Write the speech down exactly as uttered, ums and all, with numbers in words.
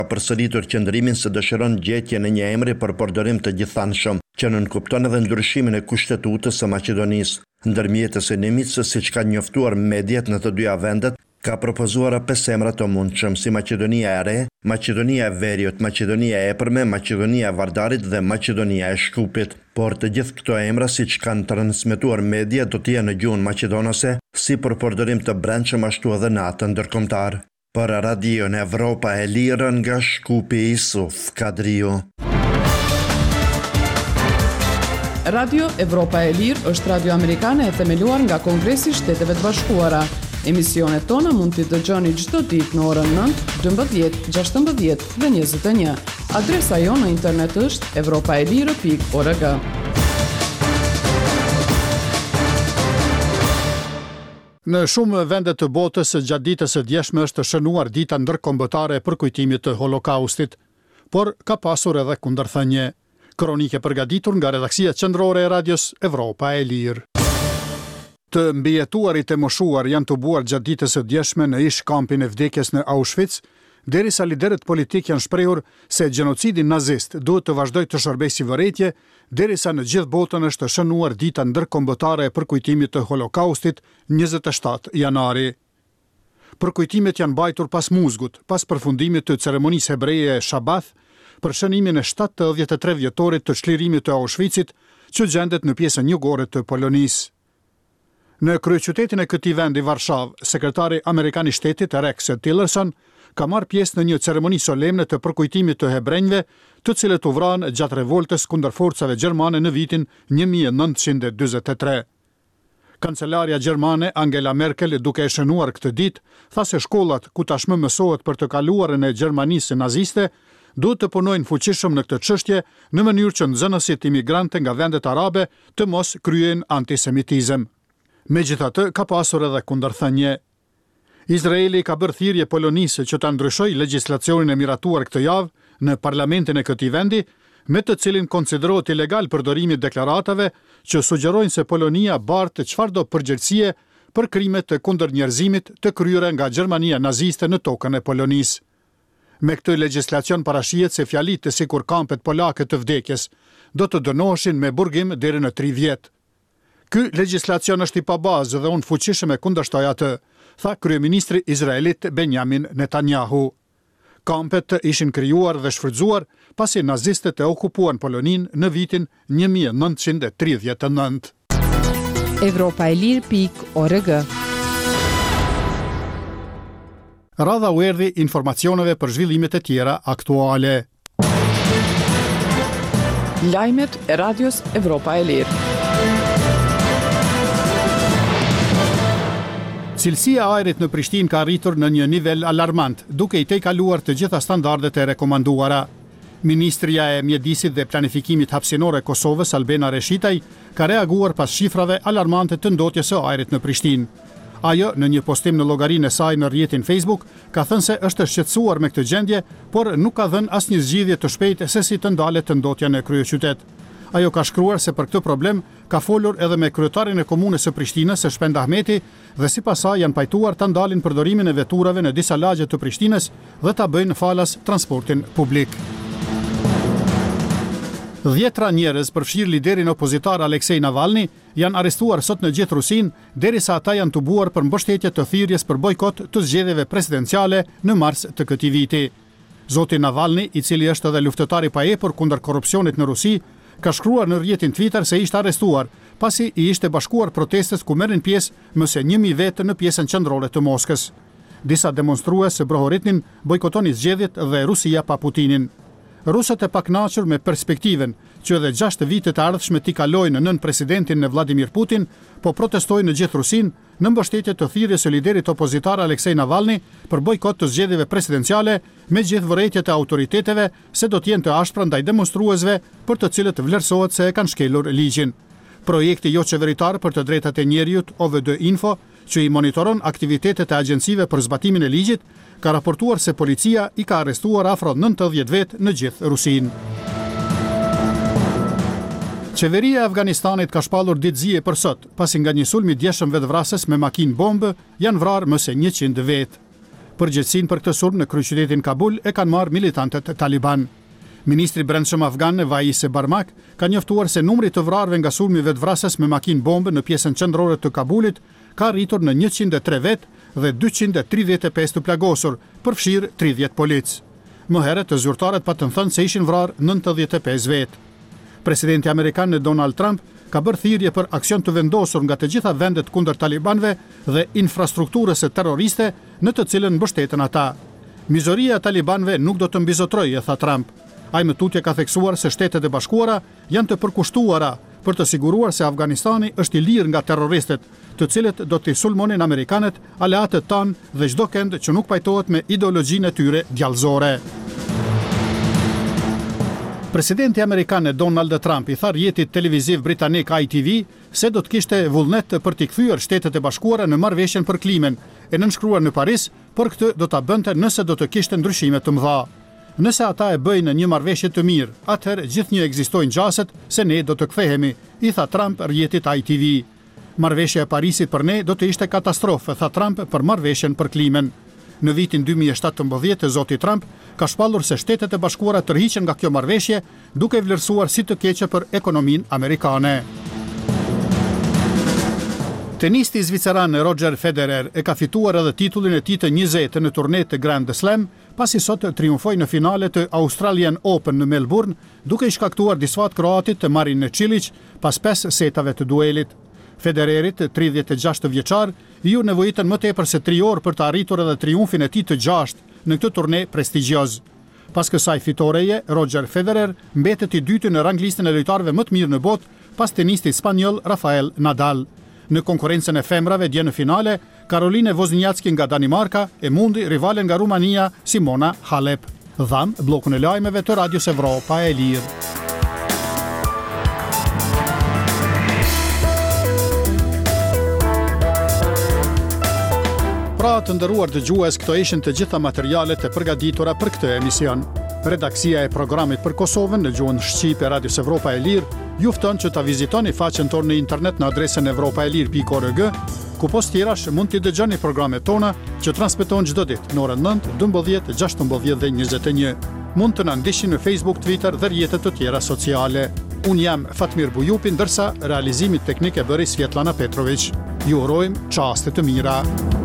Ka përsëritur qëndrimin se dëshiron gjetjen e një emri për përdorim të gjithanshëm, që nënkupton edhe ndryshimin e kushtetutës së Maqedonisë. Ndërmjetësi Nimitsa, siç ka njoftuar mediat në të dyja vendet, ka propozuar pesë emra të mundshëm, si Maqedonia e Re, Maqedonia e Veriut, Maqedonia e Epërme, Maqedonia e Vardarit dhe Maqedonia e Shkupit. Por të gjithë këto emra, siç kanë transmetuar media, do të jenë në gjuhën maqedonase, si për përdorim të brendshëm ashtu edhe në atë ndërkombëtar. Për Radion Evropa e Lirë nga Shkupi, Isuf Kadriu. Radio Evropa e Lirë është radio amerikane e themeluar nga Kongresi i Shteteve të Bashkuara. Emisionet tona mund t'i dëgjoni çdo ditë në orën nëntë, dymbëdhjetë, gjashtëmbëdhjetë dhe njëzet e një. Adresa jonë në internet është evropaelire pikë org. Në shumë vende të botës, gjatë ditës së djeshme është shënuar dita ndërkombëtare për kujtimit të Holokaustit, por ka pasur edhe kundërthënie. Kronike përgatitur nga redaksia qendrore e radios Evropa e Lirë. Të mbijetuarit e moshuar janë tubuar gjatë ditës së djeshme në ish kampin e vdekjes në Auschwitz, derisa liderët politik janë shprehur se gjenocidi nazist duhet të vazhdojë të shërbejë si vërejtje, derisa në gjithë botën është shënuar dita ndërkombëtare për kujtimit të Holokaustit njëzet e shtatë janari. Përkujtimet janë mbajtur pas muzgut, pas përfundimit të ceremonisë hebreje Shabath, për shënimin e shtatëdhjetë e tre vjetorit të çlirimit të Auschwitzit, që gjendet në pjesën jugore të Polonisë. Në kryeqytetin e këtij vendi Varshavë, sekretari amerikan i shtetit Rex Tillerson ka marrë pjesë në një ceremoni solemne të përkujtimit të hebrejve, të cilët u vranë gjatë revoltës kundër forcave gjermane në vitin një mijë e nëntëqind e dyzet e tre. Kancelaria gjermane Angela Merkel, duke e shënuar këtë ditë, tha se shkollat ku tashmë mësohet për të kaluarën e Gjermanisë naziste duhet të punojnë fuqishëm në këtë çështje në mënyrë që nxënësit imigrante nga vendet arabe të mos kryejnë antisemitizëm. Megjithatë, ka pasur edhe kundërthënie. Izraeli ka bërë thirrje Polonisë që ta ndryshojë legjislacionin e miratuar këtë javë në parlamentin e këtij vendi, me të cilin konsiderohet ilegal përdorimi i deklaratave që sugjerojnë se Polonia bartë çfarëdo përgjegjësie për krimet të kundërnjerëzimit të kryera nga Gjermania naziste në tokën e Polonisë. Me këtë legjislacion parashihet se fjalitë të sikur kampet polake të vdekjes do të dënoheshin me burgim deri në tri vjet. Ky legjislacion është i pabazë dhe unë fuqishëm e kundërshtoj atë, tha kryeministri izraelit Benjamin Netanyahu. Kampet ishin krijuar dhe shfrytzuar pasi nazistët e okupuan Poloninë në vitin një mijë e nëntëqind e tridhjetë e nëntë. evropaelir pikë org. Radha u erdhi informacioneve për zhvillimet e tjera aktuale. Lajmet e radios Evropa e Lirë. Cilësia e ajrit në Prishtinë ka arritur në një nivel alarmant, duke i tejkaluar të gjitha standardet e rekomanduara. Ministria e Mjedisit dhe Planifikimit Hapësinor e Kosovës, Albena Reshitaj, ka reaguar pas shifrave alarmante të ndotjes së ajrit në Prishtinë. Ajo, në një postim në llogarinë e saj në rrjetin Facebook, ka thënë se është shqetësuar me këtë gjendje, por nuk ka dhënë asnjë zgjidhje të shpejtë se si të ndalet të ndotja në kryeqytet. Ajo ka shkruar se për këtë problem ka folur edhe me kryetarin e komunës së Prishtinës, Shpend Ahmeti, dhe sipas saj janë pajtuar ta ndalin përdorimin e veturave në disa lagje të Prishtinës dhe ta bëjnë falas transportin publik. Dhjetra njerëz, përfshirë liderin opozitar Aleksej Navalny, janë arrestuar sot në gjithë Rusinë, derisa ata janë tubuar për mbështetje të thirrjes për bojkot të zgjedhjeve presidenciale në mars të këtij viti. Zoti Navalny, i cili është edhe luftëtar i paepër kundër korrupsionit në Rusi, ka shkruar në rrjetin Twitter se ishte arrestuar pasi i ishte bashkuar protestes ku merrin pjesë më se një mijë vetë në pjesën qendrore të Moskës. Disa demonstrues së brohoritnin bojkotoni zgjedhjet dhe Rusia pa Putinin. Rusët e pakënaqur me perspektiven që edhe gjashtë vitet e ardhshme t'i kalojnë nën presidentin në Vladimir Putin, po protestojnë në gjithë Rusinë në mbështetje të thirrjes së liderit opozitar Aleksej Navalny për bojkot të zgjedhjeve presidenciale, me gjithë vërejtjet e autoriteteve se do të jenë të ashpra ndaj demonstruesve, për të cilët vlerësohet se e kanë shkelur ligjin. Projekti jo qeveritar për të drejtat e njerëzit O V D Info, që i monitoron aktivitetet e agjencive për zbatimin e ligjit, ka raportuar se policia i ka arrestuar afro nëntëdhjetë vetë në gjithë Rusinë. Qeveria e Afganistanit ka shpallur ditëzie për sot, pasi nga një sulm i djeshëm vetvrasës me makinë bombë janë vrarë më se njëqind vetë. Përgjegjësinë për këtë sulm në kryeqytetin Kabul e kanë marrë militantët Taliban. Ministri brendshëm afgan Vaise Barmak ka njoftuar se numri të vrarëve nga sulmi vetvrasës me makinë bombe në pjesën qendrore të Kabulit ka rritur në njëqind e tre vet dhe dyqind e tridhjetë e pesë të plagosur, përfshirë tridhjetë polic. Më herët të zyrtarët patën thënë se ishin vrarë nëntëdhjetë e pesë vet. Presidenti amerikan Donald Trump ka bërë thirrje për aksion të vendosur nga të gjitha vendet kundër talibanëve dhe infrastrukturës terroriste në të cilën mbështeten ata. Mizoria e talibanëve nuk do të mbizotrojë, tha Trump. Ai më tutje ka theksuar se Shtetet e Bashkuara janë të përkushtuara për të siguruar se Afganistani është i lirë nga terroristët, të cilët do t'i sulmonin amerikanët, aleatët tanë dhe çdo kënd që nuk pajtohet me ideologjinë e tyre djallëzore. Presidenti amerikan Donald Trump i tha rrjetit televiziv britanik I T V se do të kishte vullnet për t'i kthyer Shtetet e Bashkuara në marrëveshjen për klimën, e nënshkruar në Paris, por këtë do ta bënte nëse do të kishte ndryshime të mëdha. Nëse ata e bëjnë një marrëveshje të mirë, atëherë gjithnjë ekzistojnë gjaset se ne do të kthehemi, i tha Trump rrjetit I T V. Marrëveshja e Parisit për ne do të ishte katastrofë, tha Trump për marrëveshjen për klimën. Në vitin dy mijë e shtatëmbëdhjetë, zoti Trump ka shpallur se Shtetet e Bashkuara tërhiqen nga kjo marrëveshje, duke vlerësuar si të keqe për ekonominë amerikane. Tenisti zviceran Roger Federer e ka fituar edhe titullin e tij të njëzet në turnet të Grand Slam, pasi sot triumfoi në finale të Australian Open në Melbourne, duke i shkaktuar disfat kroatit të Marin Cilic pas pesë setave të duelit. Federerit, tridhjetë e gjashtë vjeçar, ju nevojitën më tepër se tri orë për të arritur edhe triumfin e tij të gjashtë në këtë turne prestigjioz. Pas kësaj fitoreje, Roger Federer mbetet i dyti në ranglistën e lojtarëve më të mirë në botë, pas tenistit spanjoll Rafael Nadal. Në konkurrencën e femrave dje në finale, Caroline Wozniacki nga Danimarka e mundi rivalen nga Rumania Simona Halep. Dham bllokun e lajmeve të Radios Evropa e Lirë. Pra të nderuar dëgjues, këto ishin të gjitha materialet e përgatitura për këtë emision. Redaksia e programit për Kosovën në gjuhën shqipe Radios Evropa e Lirë ju fton që ta vizitoni faqen tonë në internet në adresën evropaelir pikë org, ku post tjerash mund t'i dëgjoni programet tona që transmetohen çdo ditë në orën nëntë, dymbëdhjetë, gjashtëmbëdhjetë dhe njëzet e një. Mund të na ndiqni në Facebook, Twitter dhe rrjetet të tjera sociale. Unë jam Fatmir Bujupi, ndërsa realizimit teknik e bëri Svetlana Petrović. Ju urojmë çaste të mira.